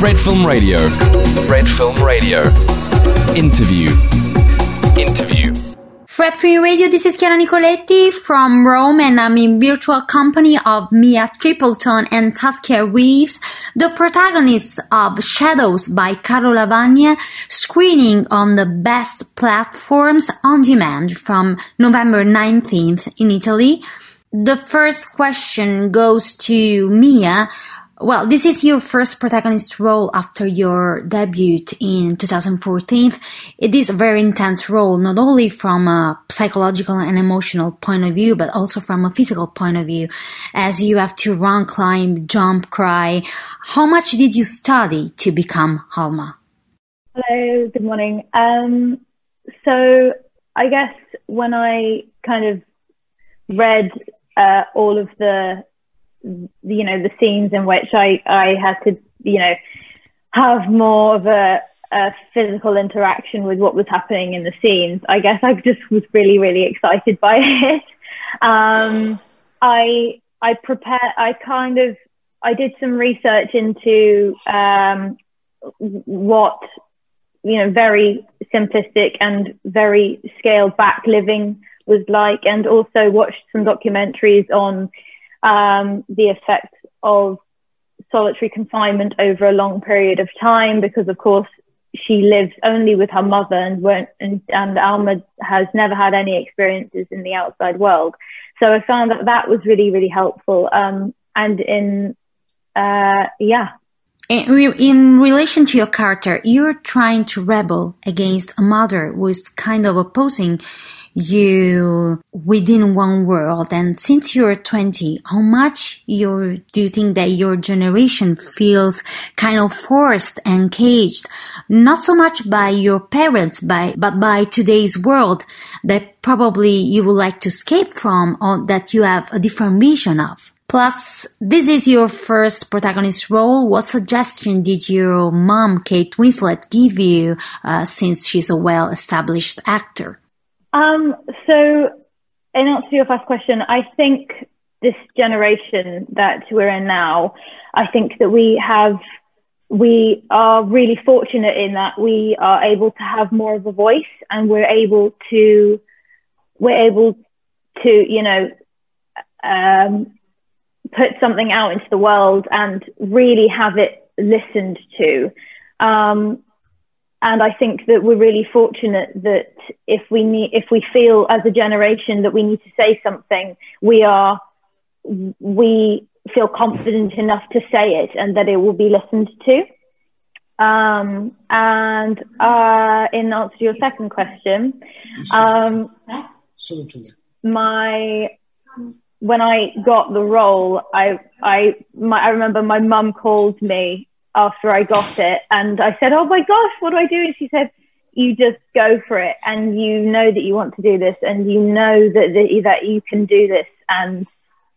Red Film Radio. Red Film Radio. Interview. Red Film Radio, this is Chiara Nicoletti from Rome, and I'm in virtual company of Mia Tripleton and Saskia Reeves, the protagonists of Shadows by Carlo Lavagna, screening on the best platforms on demand from November 19th in Italy. The first question goes to Mia. Well, this is your first protagonist role after your debut in 2014. It is a very intense role, not only from a psychological and emotional point of view, but also from a physical point of view, as you have to run, climb, jump, cry. How much did you study to become Alma? Hello, good morning. So I guess when I kind of read all of the scenes in which I had to, have more of a physical interaction with what was happening in the scenes, I guess I just was really, really excited by it. I did some research into what, very simplistic and very scaled back living was like, and also watched some documentaries on the effects of solitary confinement over a long period of time, because of course she lives only with her mother and Alma has never had any experiences in the outside world. So I found that was really, really helpful. In relation to your character, you're trying to rebel against a mother who is kind of opposing you within one world. And since you're 20, how much do you think that your generation feels kind of forced and caged, not so much by your parents, but by today's world that probably you would like to escape from, or that you have a different vision of? Plus, this is your first protagonist role. What suggestion did your mom, Kate Winslet, give you since she's a well-established actor? So in answer to your first question, I think this generation that we're in now, I think that we are really fortunate in that we are able to have more of a voice, and we're able to put something out into the world and really have it listened to. And I think that we're really fortunate that if we feel as a generation that we need to say something, we feel confident enough to say it and that it will be listened to. In answer to your second question, when I got the role, I remember my mum called me after I got it, and I said, "Oh my gosh, what do I do?" And she said, "You just go for it, and you know that you want to do this, and you know that you can do this." And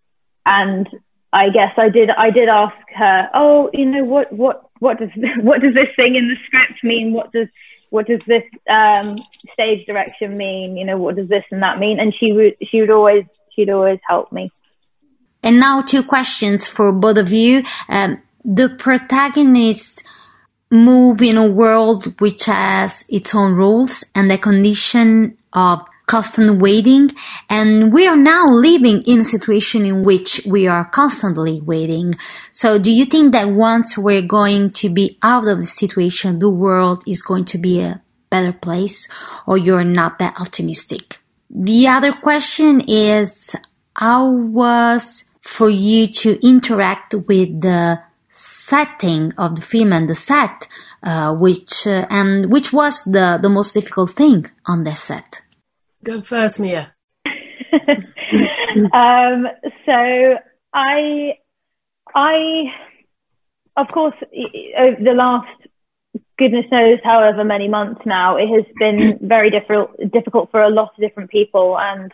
I guess I did ask her, "Oh, what does this thing in the script mean? What does this stage direction mean? What does this and that mean?" And she'd always help me. And now 2 questions for both of you. The protagonists move in a world which has its own rules and the condition of constant waiting. And we are now living in a situation in which we are constantly waiting. So do you think that once we're going to be out of the situation, the world is going to be a better place, or you're not that optimistic? The other question is, how was for you to interact with the setting of the film and the set, which was the most difficult thing on the set? Go first, Mia. So I, of course, over the last, goodness knows however many months now, it has been very difficult for a lot of different people, and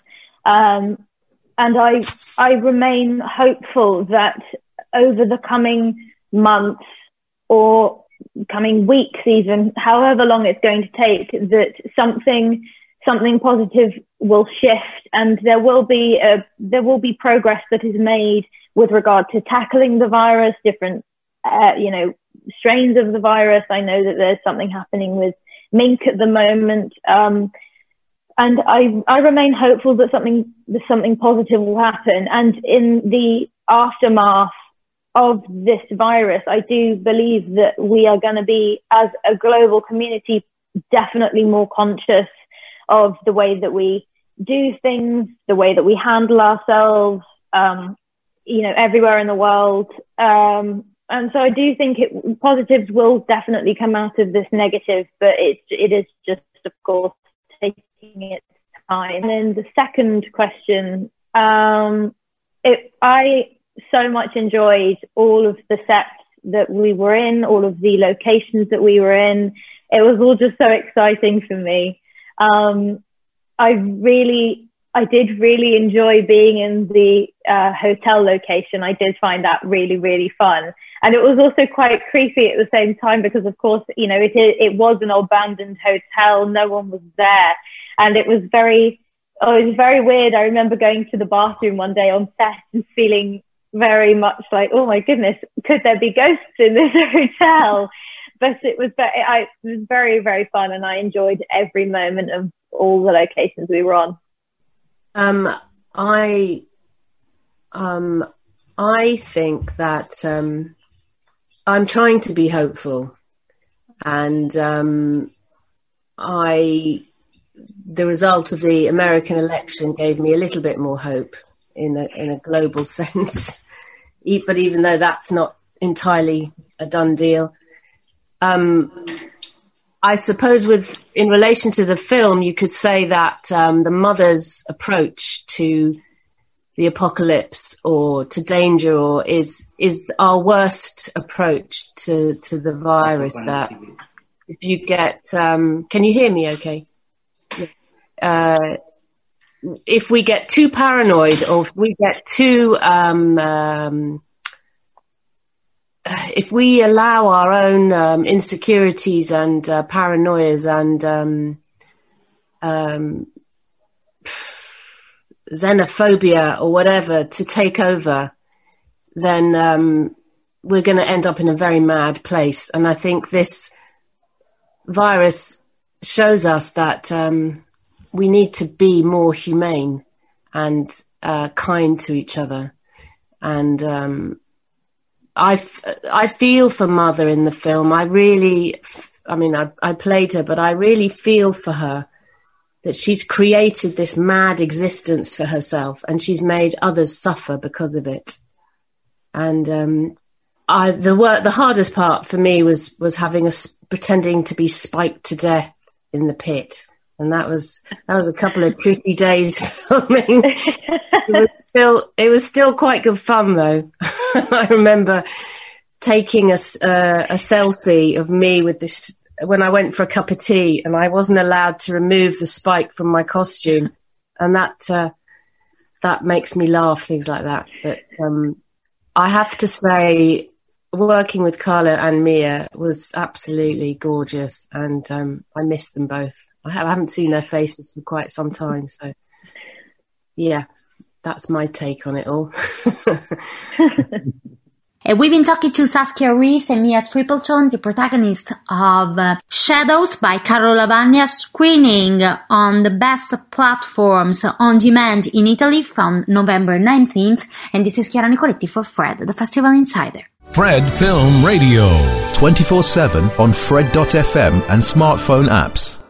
I remain hopeful that over the coming months or coming weeks, even however long it's going to take, that something positive will shift, and there will be progress that is made with regard to tackling the virus, different strains of the virus. I know that there's something happening with mink at the moment. And I remain hopeful that something positive will happen. And in the aftermath of this virus, I do believe that we are going to be, as a global community, definitely more conscious of the way that we do things, the way that we handle ourselves, everywhere in the world. And so I do think positives will definitely come out of this negative, but it is just, of course, taking its time. And then the second question, I so much enjoyed all of the sets that we were in, all of the locations that we were in. It was all just so exciting for me. I did really enjoy being in the hotel location. I did find that really, really fun. And it was also quite creepy at the same time because, of course, it was an abandoned hotel. No one was there. And it was very weird. I remember going to the bathroom one day on set and feeling very much like, oh my goodness, could there be ghosts in this hotel? But it was very, very fun, and I enjoyed every moment of all the locations we were on. I think that I'm trying to be hopeful, and the result of the American election gave me a little bit more hope in a global sense. But even though that's not entirely a done deal, I suppose in relation to the film, you could say that the mother's approach to the apocalypse or to danger is our worst approach to the virus. That if you get, can you hear me okay? If we get too paranoid, or if we get too, if we allow our own insecurities and paranoias and xenophobia or whatever to take over, then we're going to end up in a very mad place. And I think this virus shows us that we need to be more humane and kind to each other. And I feel for Mother in the film. I played her, but I really feel for her that she's created this mad existence for herself, and she's made others suffer because of it. And the hardest part for me was pretending to be spiked to death in the pit. And that was a couple of tricky days filming. It was still quite good fun though. I remember taking a selfie of me with this when I went for a cup of tea, and I wasn't allowed to remove the spike from my costume, and that makes me laugh, things like that. But I have to say, working with Carla and Mia was absolutely gorgeous, and I miss them both. I haven't seen their faces for quite some time, so yeah, that's my take on it all. We've been talking to Saskia Reeves and Mia Tripleton, the protagonists of Shadows by Carlo Lavagna, screening on the best platforms on demand in Italy from November 19th. And this is Chiara Nicoletti for Fred, the Festival Insider. Fred Film Radio. 24/7 on Fred.fm and smartphone apps.